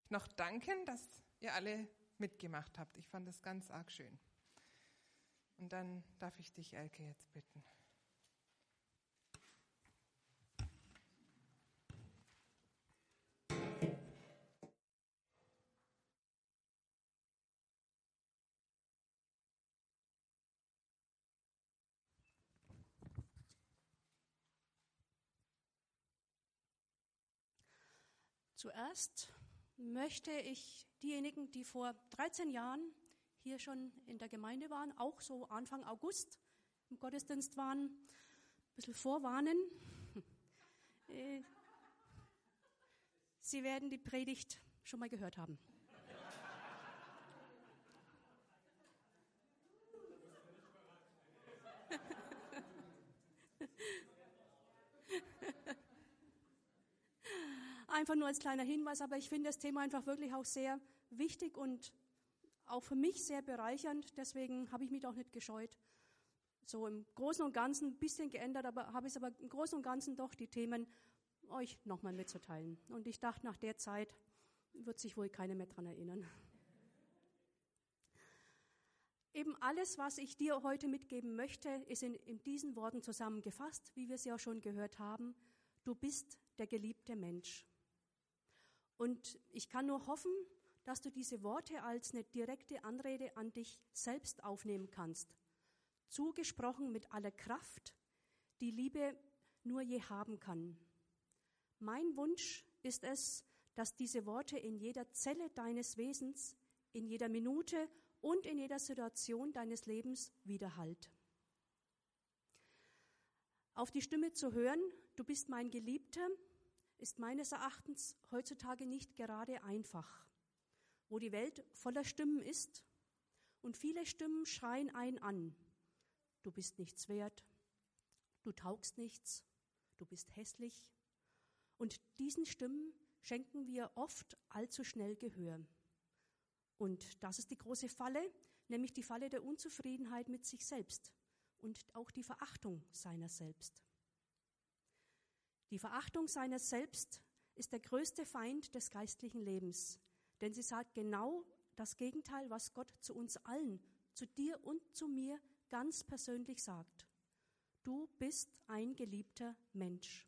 noch danken, dass ihr alle mitgemacht habt. Ich fand das ganz arg schön. Und dann darf ich dich, Elke, jetzt bitten. Zuerst möchte ich diejenigen, die vor 13 Jahren hier schon in der Gemeinde waren, auch so Anfang August im Gottesdienst waren, ein bisschen vorwarnen. Sie werden die Predigt schon mal gehört haben. Einfach nur als kleiner Hinweis, aber ich finde das Thema einfach wirklich auch sehr wichtig und auch für mich sehr bereichernd. Deswegen habe ich mich auch nicht gescheut. So im Großen und Ganzen ein bisschen geändert, aber habe es aber im Großen und Ganzen doch die Themen euch nochmal mitzuteilen. Und ich dachte, nach der Zeit wird sich wohl keiner mehr dran erinnern. Eben alles, was ich dir heute mitgeben möchte, ist in diesen Worten zusammengefasst, wie wir sie auch schon gehört haben. Du bist der geliebte Mensch. Und ich kann nur hoffen, dass du diese Worte als eine direkte Anrede an dich selbst aufnehmen kannst. Zugesprochen mit aller Kraft, die Liebe nur je haben kann. Mein Wunsch ist es, dass diese Worte in jeder Zelle deines Wesens, in jeder Minute und in jeder Situation deines Lebens widerhallt. Auf die Stimme zu hören, du bist mein Geliebter, ist meines Erachtens heutzutage nicht gerade einfach, wo die Welt voller Stimmen ist und viele Stimmen schreien einen an. Du bist nichts wert, du taugst nichts, du bist hässlich. Und diesen Stimmen schenken wir oft allzu schnell Gehör. Und das ist die große Falle, nämlich die Falle der Unzufriedenheit mit sich selbst und auch die Verachtung seiner selbst. Die Verachtung seiner selbst ist der größte Feind des geistlichen Lebens, denn sie sagt genau das Gegenteil, was Gott zu uns allen, zu dir und zu mir ganz persönlich sagt. Du bist ein geliebter Mensch.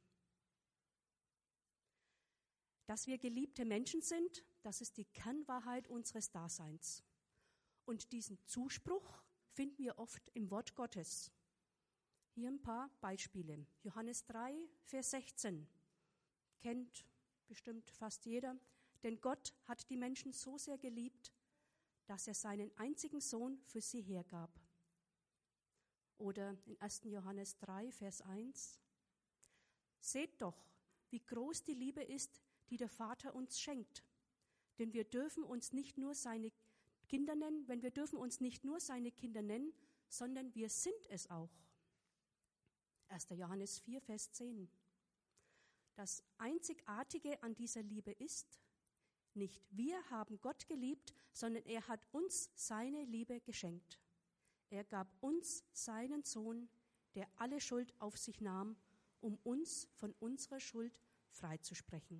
Dass wir geliebte Menschen sind, das ist die Kernwahrheit unseres Daseins. Und diesen Zuspruch finden wir oft im Wort Gottes. Hier ein paar Beispiele. Johannes 3, Vers 16. Kennt bestimmt fast jeder. Denn Gott hat die Menschen so sehr geliebt, dass er seinen einzigen Sohn für sie hergab. Oder in 1. Johannes 3, Vers 1. Seht doch, wie groß die Liebe ist, die der Vater uns schenkt. Denn wir dürfen uns nicht nur seine Kinder nennen, sondern wir sind es auch. 1. Johannes 4, Vers 10. Das Einzigartige an dieser Liebe ist, nicht wir haben Gott geliebt, sondern er hat uns seine Liebe geschenkt. Er gab uns seinen Sohn, der alle Schuld auf sich nahm, um uns von unserer Schuld freizusprechen.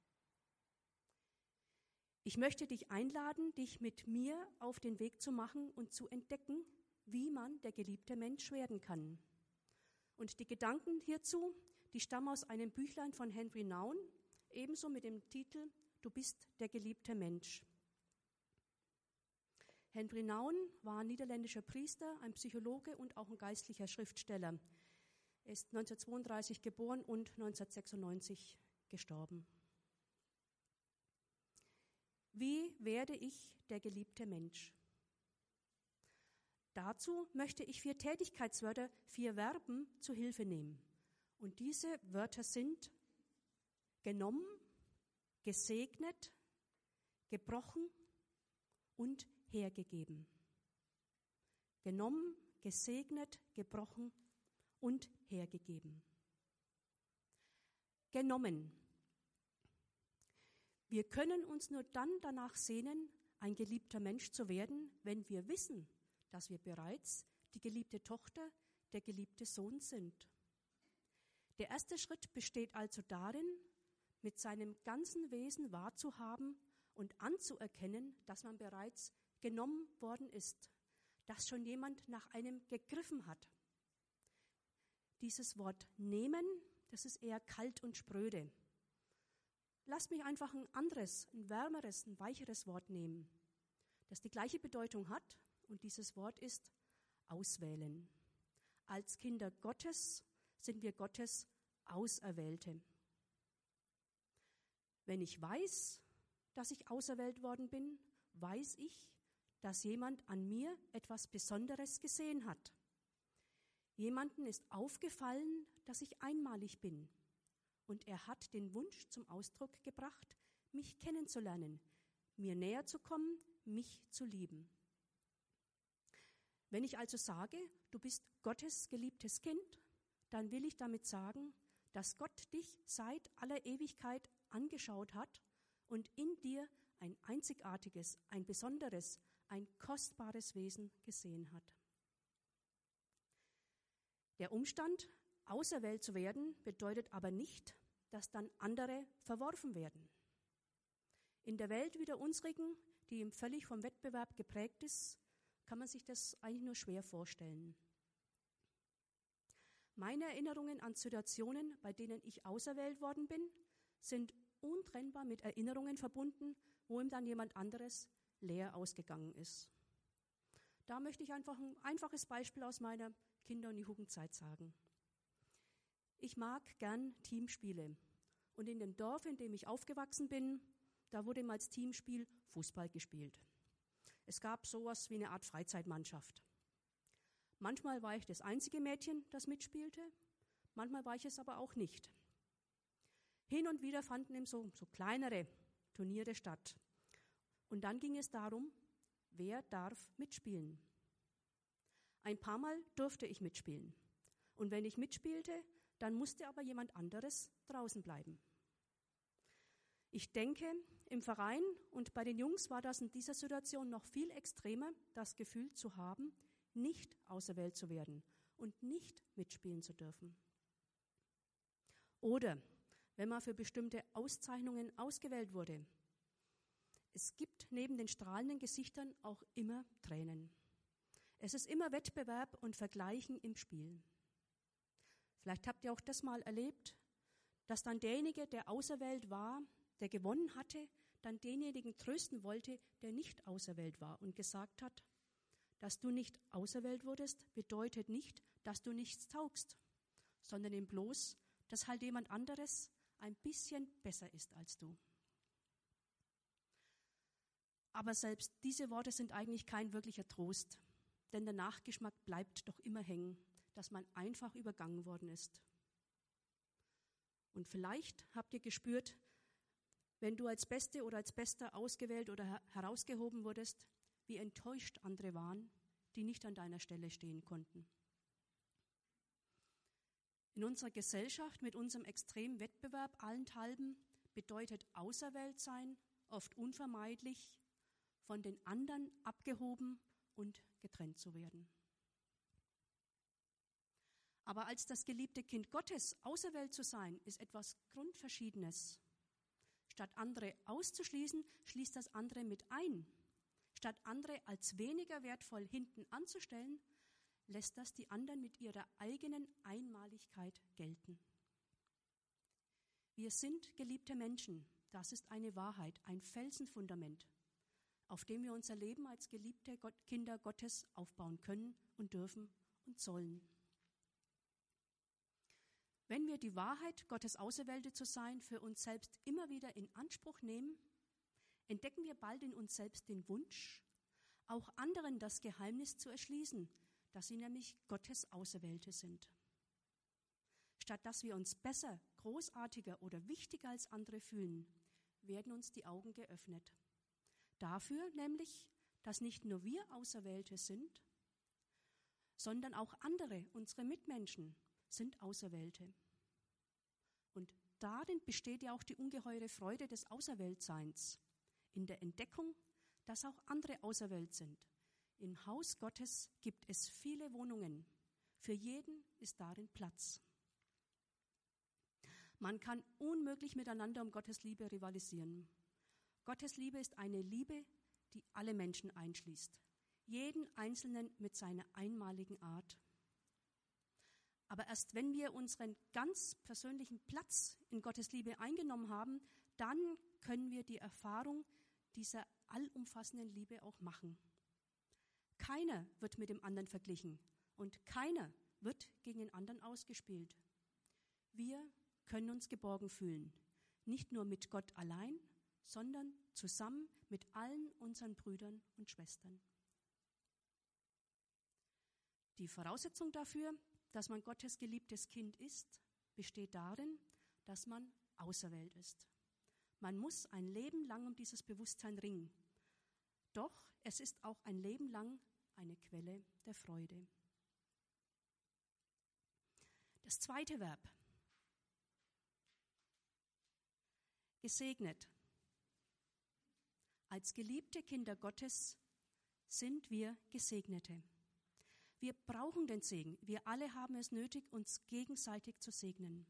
Ich möchte dich einladen, dich mit mir auf den Weg zu machen und zu entdecken, wie man der geliebte Mensch werden kann. Und die Gedanken hierzu, die stammen aus einem Büchlein von Henry Nouwen, ebenso mit dem Titel Du bist der geliebte Mensch. Henry Nouwen war ein niederländischer Priester, ein Psychologe und auch ein geistlicher Schriftsteller. Er ist 1932 geboren und 1996 gestorben. Wie werde ich der geliebte Mensch? Dazu möchte ich 4 Tätigkeitswörter, 4 Verben zu Hilfe nehmen. Und diese Wörter sind genommen, gesegnet, gebrochen und hergegeben. Genommen, gesegnet, gebrochen und hergegeben. Genommen. Wir können uns nur dann danach sehnen, ein geliebter Mensch zu werden, wenn wir wissen, dass wir bereits die geliebte Tochter, der geliebte Sohn sind. Der erste Schritt besteht also darin, mit seinem ganzen Wesen wahrzuhaben und anzuerkennen, dass man bereits genommen worden ist, dass schon jemand nach einem gegriffen hat. Dieses Wort nehmen, das ist eher kalt und spröde. Lasst mich einfach ein anderes, ein wärmeres, ein weicheres Wort nehmen, das die gleiche Bedeutung hat, und dieses Wort ist auswählen. Als Kinder Gottes sind wir Gottes Auserwählte. Wenn ich weiß, dass ich auserwählt worden bin, weiß ich, dass jemand an mir etwas Besonderes gesehen hat. Jemandem ist aufgefallen, dass ich einmalig bin. Und er hat den Wunsch zum Ausdruck gebracht, mich kennenzulernen, mir näher zu kommen, mich zu lieben. Wenn ich also sage, du bist Gottes geliebtes Kind, dann will ich damit sagen, dass Gott dich seit aller Ewigkeit angeschaut hat und in dir ein einzigartiges, ein besonderes, ein kostbares Wesen gesehen hat. Der Umstand, auserwählt zu werden, bedeutet aber nicht, dass dann andere verworfen werden. In der Welt wie der unsrigen, die völlig vom Wettbewerb geprägt ist, kann man sich das eigentlich nur schwer vorstellen. Meine Erinnerungen an Situationen, bei denen ich auserwählt worden bin, sind untrennbar mit Erinnerungen verbunden, wo ihm dann jemand anderes leer ausgegangen ist. Da möchte ich einfach ein einfaches Beispiel aus meiner Kinder- und Jugendzeit sagen. Ich mag gern Teamspiele. Und in dem Dorf, in dem ich aufgewachsen bin, da wurde immer als Teamspiel Fußball gespielt. Es gab sowas wie eine Art Freizeitmannschaft. Manchmal war ich das einzige Mädchen, das mitspielte, manchmal war ich es aber auch nicht. Hin und wieder fanden eben so kleinere Turniere statt. Und dann ging es darum, wer darf mitspielen. Ein paar Mal durfte ich mitspielen. Und wenn ich mitspielte, dann musste aber jemand anderes draußen bleiben. Ich denke, im Verein und bei den Jungs war das in dieser Situation noch viel extremer, das Gefühl zu haben, nicht auserwählt zu werden und nicht mitspielen zu dürfen. Oder wenn man für bestimmte Auszeichnungen ausgewählt wurde. Es gibt neben den strahlenden Gesichtern auch immer Tränen. Es ist immer Wettbewerb und Vergleichen im Spiel. Vielleicht habt ihr auch das mal erlebt, dass dann derjenige, der auserwählt war, der gewonnen hatte, dann denjenigen trösten wollte, der nicht auserwählt war und gesagt hat, dass du nicht auserwählt wurdest, bedeutet nicht, dass du nichts taugst, sondern eben bloß, dass halt jemand anderes ein bisschen besser ist als du. Aber selbst diese Worte sind eigentlich kein wirklicher Trost, denn der Nachgeschmack bleibt doch immer hängen, dass man einfach übergangen worden ist. Und vielleicht habt ihr gespürt, wenn du als Beste oder als Bester ausgewählt oder herausgehoben wurdest, wie enttäuscht andere waren, die nicht an deiner Stelle stehen konnten. In unserer Gesellschaft mit unserem extremen Wettbewerb allenthalben bedeutet auserwählt sein oft unvermeidlich, von den anderen abgehoben und getrennt zu werden. Aber als das geliebte Kind Gottes auserwählt zu sein, ist etwas Grundverschiedenes. Statt andere auszuschließen, schließt das andere mit ein. Statt andere als weniger wertvoll hinten anzustellen, lässt das die anderen mit ihrer eigenen Einmaligkeit gelten. Wir sind geliebte Menschen. Das ist eine Wahrheit, ein Felsenfundament, auf dem wir unser Leben als geliebte Kinder Gottes aufbauen können und dürfen und sollen. Wenn wir die Wahrheit, Gottes Auserwählte zu sein, für uns selbst immer wieder in Anspruch nehmen, entdecken wir bald in uns selbst den Wunsch, auch anderen das Geheimnis zu erschließen, dass sie nämlich Gottes Auserwählte sind. Statt dass wir uns besser, großartiger oder wichtiger als andere fühlen, werden uns die Augen geöffnet. Dafür nämlich, dass nicht nur wir Auserwählte sind, sondern auch andere, unsere Mitmenschen, sind Auserwählte. Und darin besteht ja auch die ungeheure Freude des Auserwähltseins, in der Entdeckung, dass auch andere auserwählt sind. Im Haus Gottes gibt es viele Wohnungen. Für jeden ist darin Platz. Man kann unmöglich miteinander um Gottes Liebe rivalisieren. Gottes Liebe ist eine Liebe, die alle Menschen einschließt. Jeden Einzelnen mit seiner einmaligen Art. Aber erst wenn wir unseren ganz persönlichen Platz in Gottes Liebe eingenommen haben, dann können wir die Erfahrung dieser allumfassenden Liebe auch machen. Keiner wird mit dem anderen verglichen und keiner wird gegen den anderen ausgespielt. Wir können uns geborgen fühlen, nicht nur mit Gott allein, sondern zusammen mit allen unseren Brüdern und Schwestern. Die Voraussetzung dafür, dass man Gottes geliebtes Kind ist, besteht darin, dass man auserwählt ist. Man muss ein Leben lang um dieses Bewusstsein ringen. Doch es ist auch ein Leben lang eine Quelle der Freude. Das zweite Verb. Gesegnet. Als geliebte Kinder Gottes sind wir Gesegnete. Wir brauchen den Segen. Wir alle haben es nötig, uns gegenseitig zu segnen.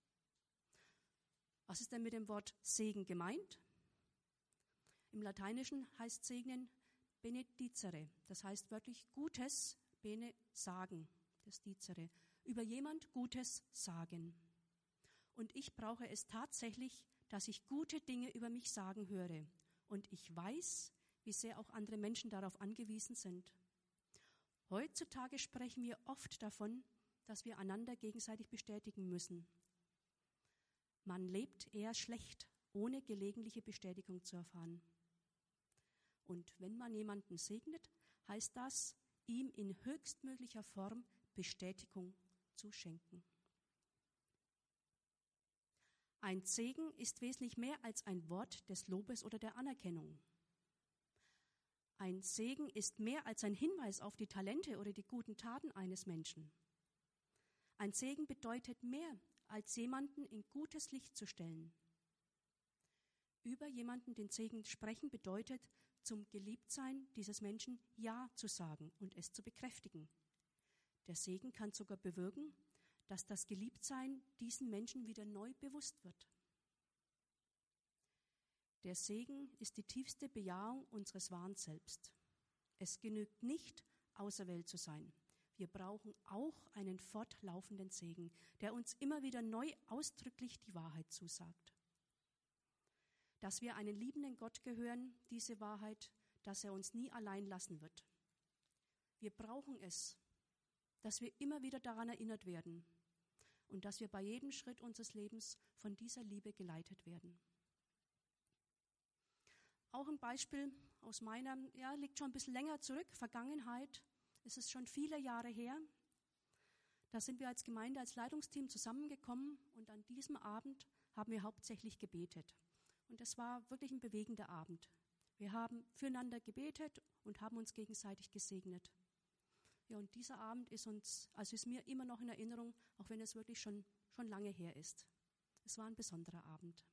Was ist denn mit dem Wort Segen gemeint? Im Lateinischen heißt Segnen benedicere. Das heißt wörtlich Gutes, bene sagen, das dicere. Über jemand Gutes sagen. Und ich brauche es tatsächlich, dass ich gute Dinge über mich sagen höre. Und ich weiß, wie sehr auch andere Menschen darauf angewiesen sind. Heutzutage sprechen wir oft davon, dass wir einander gegenseitig bestätigen müssen. Man lebt eher schlecht, ohne gelegentliche Bestätigung zu erfahren. Und wenn man jemanden segnet, heißt das, ihm in höchstmöglicher Form Bestätigung zu schenken. Ein Segen ist wesentlich mehr als ein Wort des Lobes oder der Anerkennung. Ein Segen ist mehr als ein Hinweis auf die Talente oder die guten Taten eines Menschen. Ein Segen bedeutet mehr, als jemanden in gutes Licht zu stellen. Über jemanden den Segen sprechen bedeutet, zum Geliebtsein dieses Menschen Ja zu sagen und es zu bekräftigen. Der Segen kann sogar bewirken, dass das Geliebtsein diesen Menschen wieder neu bewusst wird. Der Segen ist die tiefste Bejahung unseres wahren Selbst. Es genügt nicht, auserwählt zu sein. Wir brauchen auch einen fortlaufenden Segen, der uns immer wieder neu ausdrücklich die Wahrheit zusagt. Dass wir einen liebenden Gott gehören, diese Wahrheit, dass er uns nie allein lassen wird. Wir brauchen es, dass wir immer wieder daran erinnert werden und dass wir bei jedem Schritt unseres Lebens von dieser Liebe geleitet werden. Auch ein Beispiel aus meiner, liegt schon ein bisschen länger zurück, Vergangenheit. Es ist schon viele Jahre her. Da sind wir als Gemeinde, als Leitungsteam zusammengekommen und an diesem Abend haben wir hauptsächlich gebetet. Und es war wirklich ein bewegender Abend. Wir haben füreinander gebetet und haben uns gegenseitig gesegnet. Ja, und dieser Abend ist mir immer noch in Erinnerung, auch wenn es wirklich schon lange her ist. Es war ein besonderer Abend.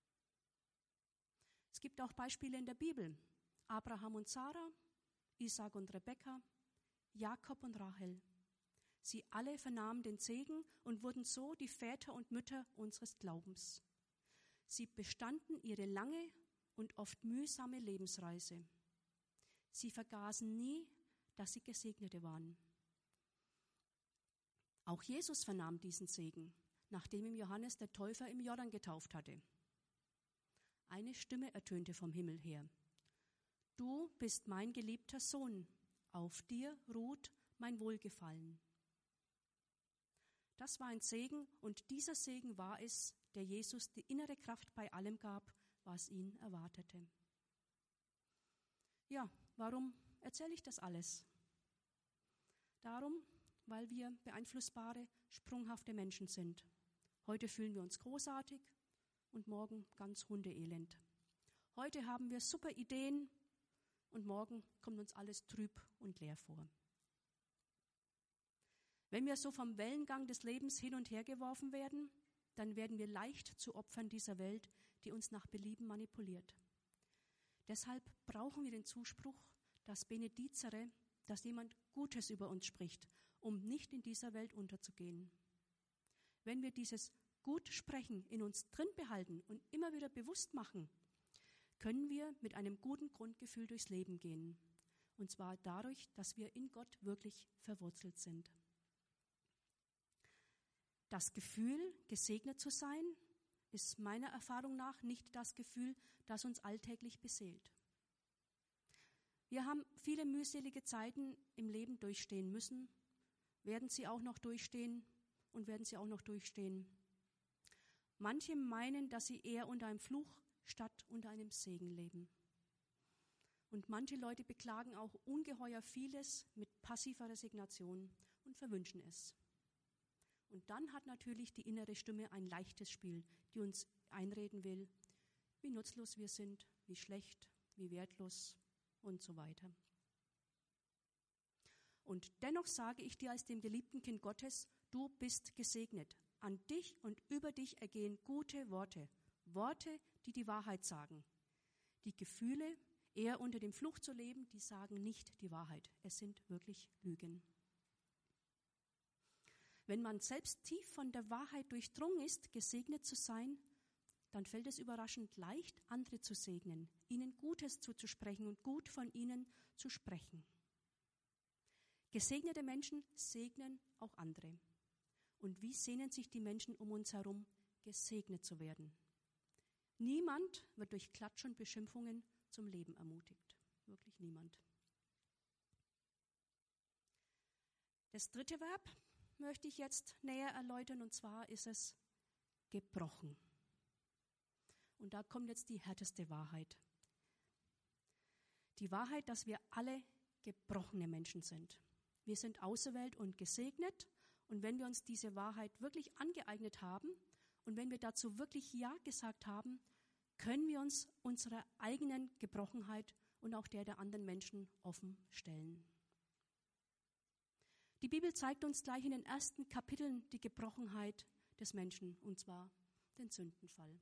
Es gibt auch Beispiele in der Bibel. Abraham und Sarah, Isaac und Rebekka, Jakob und Rahel. Sie alle vernahmen den Segen und wurden so die Väter und Mütter unseres Glaubens. Sie bestanden ihre lange und oft mühsame Lebensreise. Sie vergaßen nie, dass sie Gesegnete waren. Auch Jesus vernahm diesen Segen, nachdem ihm Johannes der Täufer im Jordan getauft hatte. Eine Stimme ertönte vom Himmel her. Du bist mein geliebter Sohn, auf dir ruht mein Wohlgefallen. Das war ein Segen und dieser Segen war es, der Jesus die innere Kraft bei allem gab, was ihn erwartete. Ja, warum erzähle ich das alles? Darum, weil wir beeinflussbare, sprunghafte Menschen sind. Heute fühlen wir uns großartig und morgen ganz hundeelend. Heute haben wir super Ideen und morgen kommt uns alles trüb und leer vor. Wenn wir so vom Wellengang des Lebens hin und her geworfen werden, dann werden wir leicht zu Opfern dieser Welt, die uns nach Belieben manipuliert. Deshalb brauchen wir den Zuspruch, das Benedicere, dass jemand Gutes über uns spricht, um nicht in dieser Welt unterzugehen. Wenn wir dieses Gut sprechen in uns drin behalten und immer wieder bewusst machen, können wir mit einem guten Grundgefühl durchs Leben gehen. Und zwar dadurch, dass wir in Gott wirklich verwurzelt sind. Das Gefühl, gesegnet zu sein, ist meiner Erfahrung nach nicht das Gefühl, das uns alltäglich beseelt. Wir haben viele mühselige Zeiten im Leben durchstehen müssen, werden sie auch noch durchstehen und werden sie auch noch durchstehen. Manche meinen, dass sie eher unter einem Fluch statt unter einem Segen leben. Und manche Leute beklagen auch ungeheuer vieles mit passiver Resignation und verwünschen es. Und dann hat natürlich die innere Stimme ein leichtes Spiel, die uns einreden will, wie nutzlos wir sind, wie schlecht, wie wertlos und so weiter. Und dennoch sage ich dir als dem geliebten Kind Gottes, du bist gesegnet. An dich und über dich ergehen gute Worte, Worte, die die Wahrheit sagen. Die Gefühle, eher unter dem Fluch zu leben, die sagen nicht die Wahrheit. Es sind wirklich Lügen. Wenn man selbst tief von der Wahrheit durchdrungen ist, gesegnet zu sein, dann fällt es überraschend leicht, andere zu segnen, ihnen Gutes zuzusprechen und gut von ihnen zu sprechen. Gesegnete Menschen segnen auch andere. Und wie sehnen sich die Menschen um uns herum, gesegnet zu werden? Niemand wird durch Klatsch und Beschimpfungen zum Leben ermutigt. Wirklich niemand. Das dritte Verb möchte ich jetzt näher erläutern, und zwar ist es gebrochen. Und da kommt jetzt die härteste Wahrheit. Die Wahrheit, dass wir alle gebrochene Menschen sind. Wir sind auserwählt und gesegnet, und wenn wir uns diese Wahrheit wirklich angeeignet haben und wenn wir dazu wirklich Ja gesagt haben, können wir uns unserer eigenen Gebrochenheit und auch der anderen Menschen offen stellen. Die Bibel zeigt uns gleich in den ersten Kapiteln die Gebrochenheit des Menschen, und zwar den Sündenfall.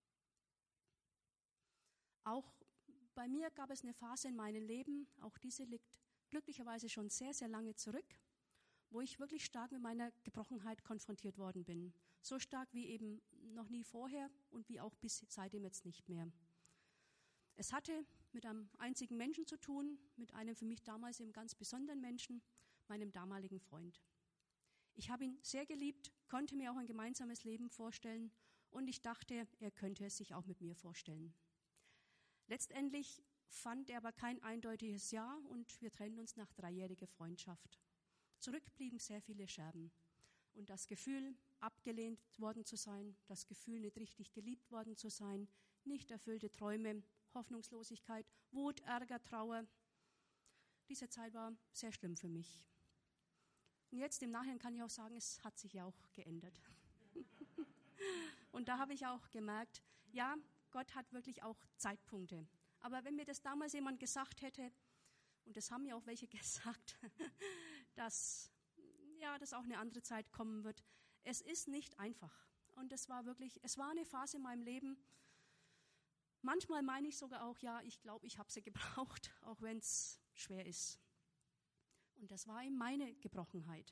Auch bei mir gab es eine Phase in meinem Leben, auch diese liegt glücklicherweise schon sehr, sehr lange zurück, wo ich wirklich stark mit meiner Gebrochenheit konfrontiert worden bin. So stark wie eben noch nie vorher und wie auch bis seitdem jetzt nicht mehr. Es hatte mit einem einzigen Menschen zu tun, mit einem für mich damals eben ganz besonderen Menschen, meinem damaligen Freund. Ich habe ihn sehr geliebt, konnte mir auch ein gemeinsames Leben vorstellen und ich dachte, er könnte es sich auch mit mir vorstellen. Letztendlich fand er aber kein eindeutiges Ja und wir trennten uns nach 3-jähriger Freundschaft. Zurück blieben sehr viele Scherben und das Gefühl, abgelehnt worden zu sein, das Gefühl, nicht richtig geliebt worden zu sein, nicht erfüllte Träume, Hoffnungslosigkeit, Wut, Ärger, Trauer. Diese Zeit war sehr schlimm für mich. Und jetzt im Nachhinein kann ich auch sagen, es hat sich ja auch geändert. Und da habe ich auch gemerkt, ja, Gott hat wirklich auch Zeitpunkte. Aber wenn mir das damals jemand gesagt hätte, und das haben mir auch welche gesagt, dass auch eine andere Zeit kommen wird. Es ist nicht einfach. Und es war eine Phase in meinem Leben. Manchmal meine ich sogar auch, ja, ich glaube, ich habe sie gebraucht, auch wenn es schwer ist. Und das war eben meine Gebrochenheit.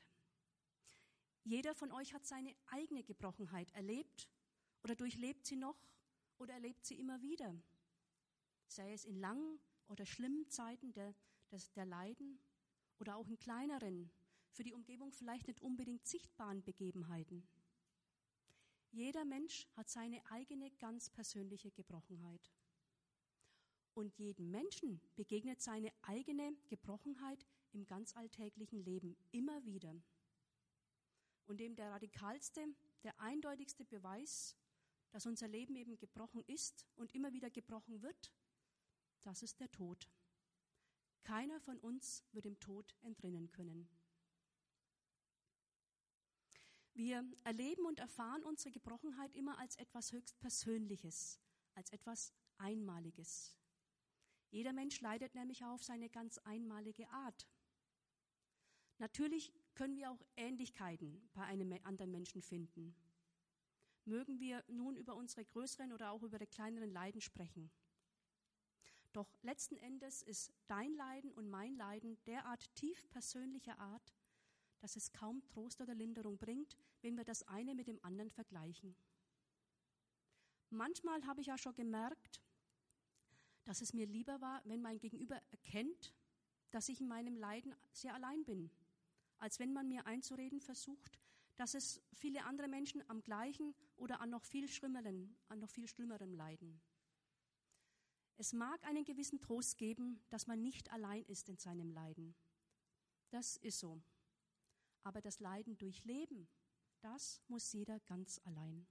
Jeder von euch hat seine eigene Gebrochenheit erlebt oder durchlebt sie noch oder erlebt sie immer wieder. Sei es in langen oder schlimmen Zeiten der Leiden oder auch in kleineren, für die Umgebung vielleicht nicht unbedingt sichtbaren Begebenheiten. Jeder Mensch hat seine eigene ganz persönliche Gebrochenheit. Und jedem Menschen begegnet seine eigene Gebrochenheit im ganz alltäglichen Leben immer wieder. Und eben der radikalste, der eindeutigste Beweis, dass unser Leben eben gebrochen ist und immer wieder gebrochen wird, das ist der Tod. Keiner von uns wird dem Tod entrinnen können. Wir erleben und erfahren unsere Gebrochenheit immer als etwas höchst Persönliches, als etwas Einmaliges. Jeder Mensch leidet nämlich auf seine ganz einmalige Art. Natürlich können wir auch Ähnlichkeiten bei einem anderen Menschen finden. Mögen wir nun über unsere größeren oder auch über die kleineren Leiden sprechen. Doch letzten Endes ist dein Leiden und mein Leiden derart tief persönlicher Art, dass es kaum Trost oder Linderung bringt, wenn wir das eine mit dem anderen vergleichen. Manchmal habe ich ja schon gemerkt, dass es mir lieber war, wenn mein Gegenüber erkennt, dass ich in meinem Leiden sehr allein bin, als wenn man mir einzureden versucht, dass es viele andere Menschen am gleichen oder an noch viel schlimmerem leiden. Es mag einen gewissen Trost geben, dass man nicht allein ist in seinem Leiden. Das ist so. Aber das Leiden durchleben, das muss jeder ganz allein.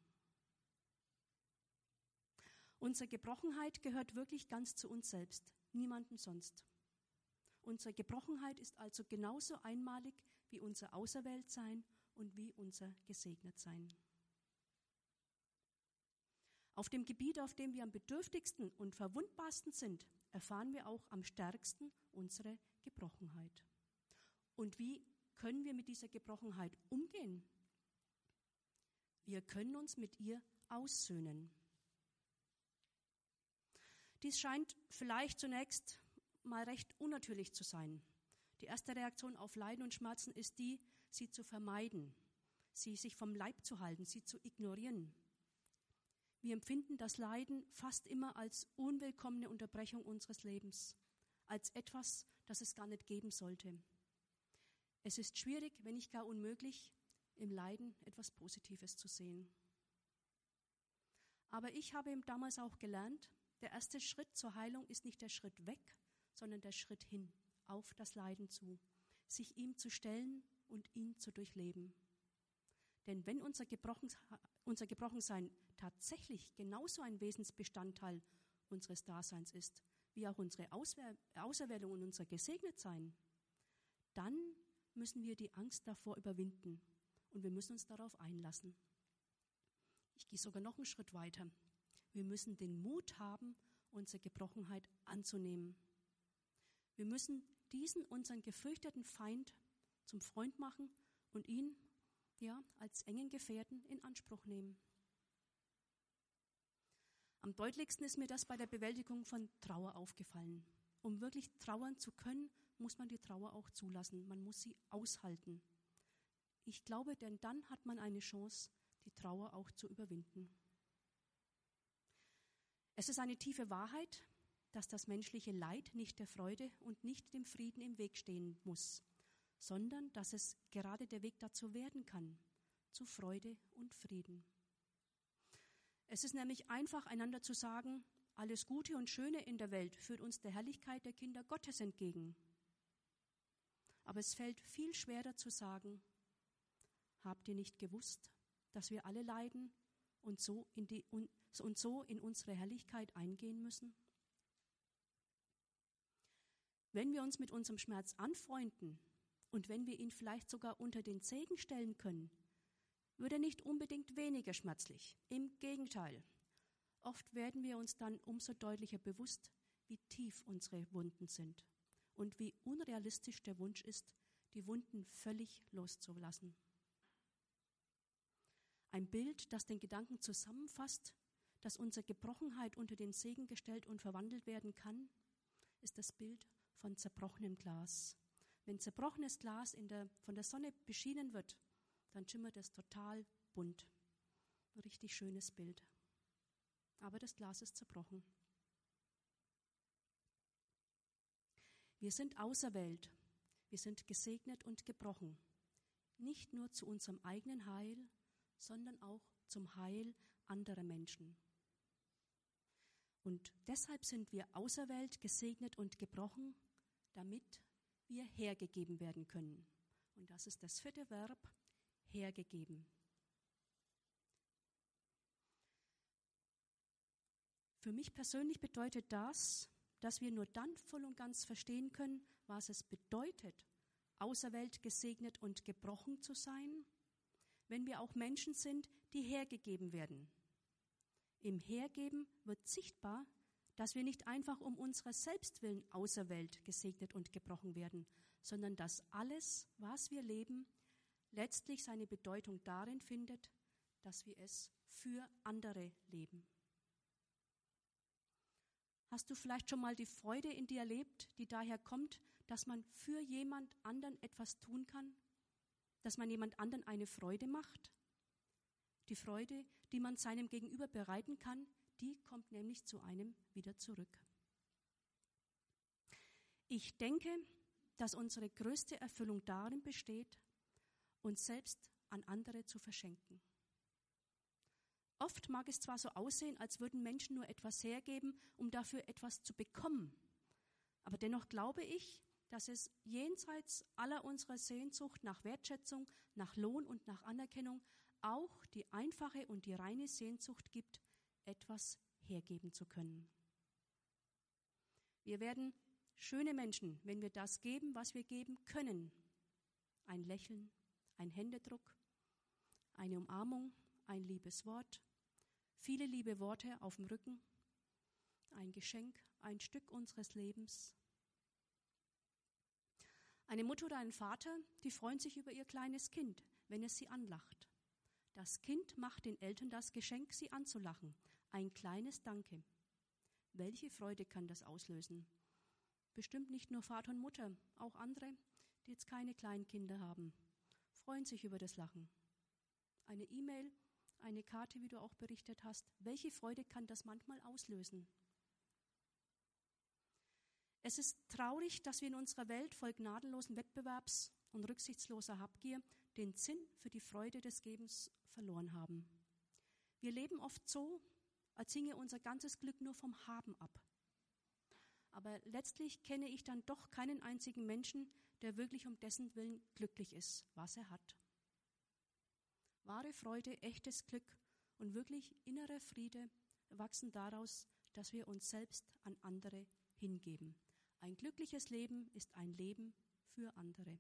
Unsere Gebrochenheit gehört wirklich ganz zu uns selbst, niemandem sonst. Unsere Gebrochenheit ist also genauso einmalig wie unser Auserwähltsein und wie unser Gesegnetsein. Auf dem Gebiet, auf dem wir am bedürftigsten und verwundbarsten sind, erfahren wir auch am stärksten unsere Gebrochenheit. Und wie können wir mit dieser Gebrochenheit umgehen? Wir können uns mit ihr aussöhnen. Dies scheint vielleicht zunächst mal recht unnatürlich zu sein. Die erste Reaktion auf Leiden und Schmerzen ist die, sie zu vermeiden, sie sich vom Leib zu halten, sie zu ignorieren. Wir empfinden das Leiden fast immer als unwillkommene Unterbrechung unseres Lebens, als etwas, das es gar nicht geben sollte. Es ist schwierig, wenn nicht gar unmöglich, im Leiden etwas Positives zu sehen. Aber ich habe damals auch gelernt, der erste Schritt zur Heilung ist nicht der Schritt weg, sondern der Schritt hin, auf das Leiden zu, sich ihm zu stellen und ihn zu durchleben. Denn wenn unser Gebrochensein tatsächlich genauso ein Wesensbestandteil unseres Daseins ist, wie auch unsere Auserwählung und unser Gesegnetsein, dann müssen wir die Angst davor überwinden und wir müssen uns darauf einlassen. Ich gehe sogar noch einen Schritt weiter. Wir müssen den Mut haben, unsere Gebrochenheit anzunehmen. Wir müssen diesen unseren gefürchteten Feind zum Freund machen und ihn als engen Gefährten in Anspruch nehmen. Am deutlichsten ist mir das bei der Bewältigung von Trauer aufgefallen. Um wirklich trauern zu können, muss man die Trauer auch zulassen. Man muss sie aushalten. Ich glaube, denn dann hat man eine Chance, die Trauer auch zu überwinden. Es ist eine tiefe Wahrheit, dass das menschliche Leid nicht der Freude und nicht dem Frieden im Weg stehen muss, sondern dass es gerade der Weg dazu werden kann, zu Freude und Frieden. Es ist nämlich einfach, einander zu sagen, alles Gute und Schöne in der Welt führt uns der Herrlichkeit der Kinder Gottes entgegen. Aber es fällt viel schwerer zu sagen, habt ihr nicht gewusst, dass wir alle leiden und so in unsere Herrlichkeit eingehen müssen? Wenn wir uns mit unserem Schmerz anfreunden und wenn wir ihn vielleicht sogar unter den Segen stellen können, wird er nicht unbedingt weniger schmerzlich. Im Gegenteil. Oft werden wir uns dann umso deutlicher bewusst, wie tief unsere Wunden sind und wie unrealistisch der Wunsch ist, die Wunden völlig loszulassen. Ein Bild, das den Gedanken zusammenfasst, dass unsere Gebrochenheit unter den Segen gestellt und verwandelt werden kann, ist das Bild von zerbrochenem Glas. Wenn zerbrochenes Glas von der Sonne beschienen wird, dann schimmert es total bunt. Ein richtig schönes Bild. Aber das Glas ist zerbrochen. Wir sind auserwählt, wir sind gesegnet und gebrochen. Nicht nur zu unserem eigenen Heil, sondern auch zum Heil anderer Menschen. Und deshalb sind wir auserwählt, gesegnet und gebrochen, damit wir hergegeben werden können. Und das ist das 4. Verb, hergegeben. Für mich persönlich bedeutet das, dass wir nur dann voll und ganz verstehen können, was es bedeutet, auserwählt, gesegnet und gebrochen zu sein, wenn wir auch Menschen sind, die hergegeben werden. Im Hergeben wird sichtbar, dass wir nicht einfach um unserer selbst willen auserwählt, gesegnet und gebrochen werden, sondern dass alles, was wir leben, letztlich seine Bedeutung darin findet, dass wir es für andere leben. Hast du vielleicht schon mal die Freude in dir erlebt, die daher kommt, dass man für jemand anderen etwas tun kann? Dass man jemand anderen eine Freude macht? Die Freude, die man seinem Gegenüber bereiten kann, die kommt nämlich zu einem wieder zurück. Ich denke, dass unsere größte Erfüllung darin besteht, uns selbst an andere zu verschenken. Oft mag es zwar so aussehen, als würden Menschen nur etwas hergeben, um dafür etwas zu bekommen. Aber dennoch glaube ich, dass es jenseits aller unserer Sehnsucht nach Wertschätzung, nach Lohn und nach Anerkennung auch die einfache und die reine Sehnsucht gibt, etwas hergeben zu können. Wir werden schöne Menschen, wenn wir das geben, was wir geben können. Ein Lächeln, ein Händedruck, eine Umarmung, ein liebes Wort, viele liebe Worte auf dem Rücken, ein Geschenk, ein Stück unseres Lebens. Eine Mutter oder ein Vater, die freuen sich über ihr kleines Kind, wenn es sie anlacht. Das Kind macht den Eltern das Geschenk, sie anzulachen. Ein kleines Danke. Welche Freude kann das auslösen? Bestimmt nicht nur Vater und Mutter, auch andere, die jetzt keine kleinen Kinder haben, freuen sich über das Lachen. Eine E-Mail, eine Karte, wie du auch berichtet hast. Welche Freude kann das manchmal auslösen? Es ist traurig, dass wir in unserer Welt voll gnadenlosen Wettbewerbs und rücksichtsloser Habgier den Sinn für die Freude des Gebens verloren haben. Wir leben oft so, als hinge unser ganzes Glück nur vom Haben ab. Aber letztlich kenne ich dann doch keinen einzigen Menschen, der wirklich um dessen Willen glücklich ist, was er hat. Wahre Freude, echtes Glück und wirklich innerer Friede wachsen daraus, dass wir uns selbst an andere hingeben. Ein glückliches Leben ist ein Leben für andere.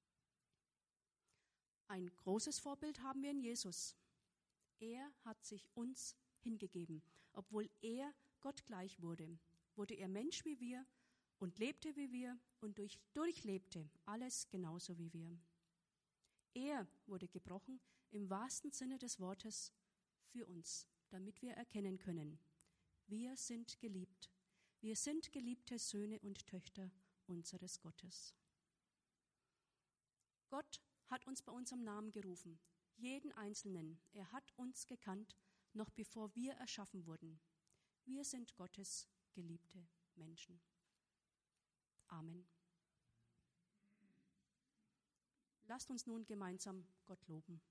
Ein großes Vorbild haben wir in Jesus. Er hat sich uns hingegeben. Obwohl er Gott gleich wurde, wurde er Mensch wie wir und lebte wie wir und durchlebte alles genauso wie wir. Er wurde gebrochen im wahrsten Sinne des Wortes für uns, damit wir erkennen können, wir sind geliebt. Wir sind geliebte Söhne und Töchter unseres Gottes. Gott hat uns bei unserem Namen gerufen, jeden Einzelnen. Er hat uns gekannt, noch bevor wir erschaffen wurden. Wir sind Gottes geliebte Menschen. Amen. Lasst uns nun gemeinsam Gott loben.